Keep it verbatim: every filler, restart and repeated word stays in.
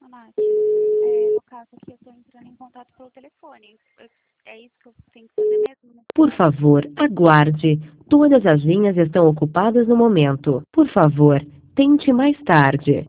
Nath. É, no caso aqui, eu estou entrando em contato pelo telefone. Eu- é isso que eu tenho que fazer mesmo? Né? Por favor, aguarde. Todas as linhas estão ocupadas no momento. Por favor, tente mais tarde.